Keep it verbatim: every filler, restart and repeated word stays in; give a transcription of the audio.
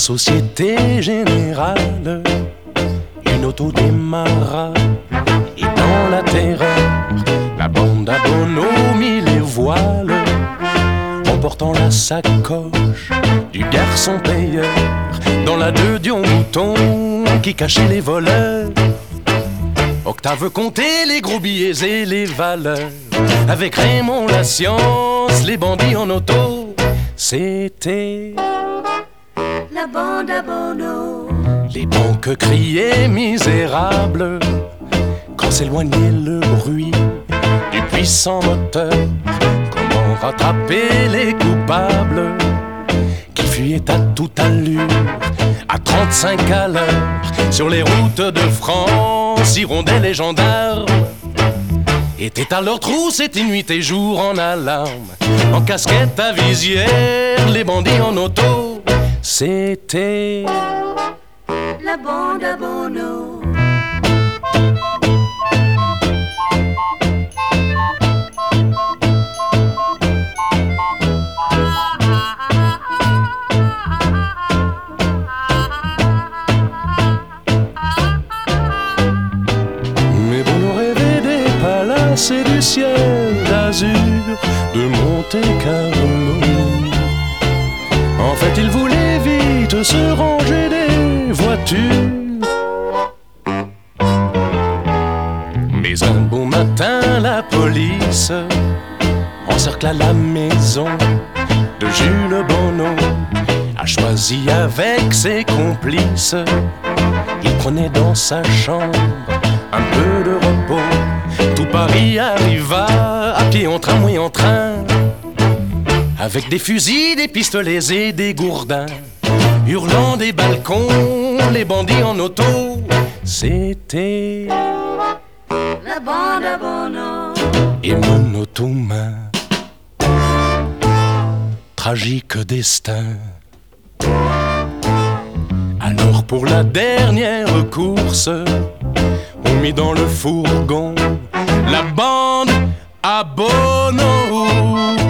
Société Générale, une auto démarra, et dans la terreur, la bande à bonhomie les voiles, emportant la sacoche du garçon payeur, dans la deux Dion Mouton qui cachait les voleurs. Octave comptait les gros billets et les valeurs, avec Raymond la science, les bandits en auto. C'était la bande à Bono. Les banques criaient misérables quand s'éloignait le bruit du puissant moteur. Comment rattraper les coupables qui fuyaient à toute allure, à trente-cinq à l'heure, sur les routes de France, hirondelles et gendarmes étaient à leur trousse, c'était nuit et jour en alarme, en casquette à visière, les bandits en auto. C'était la bande à Bono. Mais Bono rêvait des palaces et du ciel d'azur de Monte-Carlo. En fait, il voulait vite se ranger des voitures. Mais un beau matin, la police encercla la maison de Jules Bono. A choisi avec ses complices. Il prenait dans sa chambre un peu de repos. Tout Paris arriva à pied, en tramway, en train, avec des fusils, des pistolets et des gourdins, hurlant des balcons, les bandits en auto. C'était la bande à Bono. Et monotone, tragique destin. Alors pour la dernière course, on mit dans le fourgon la bande à Bono.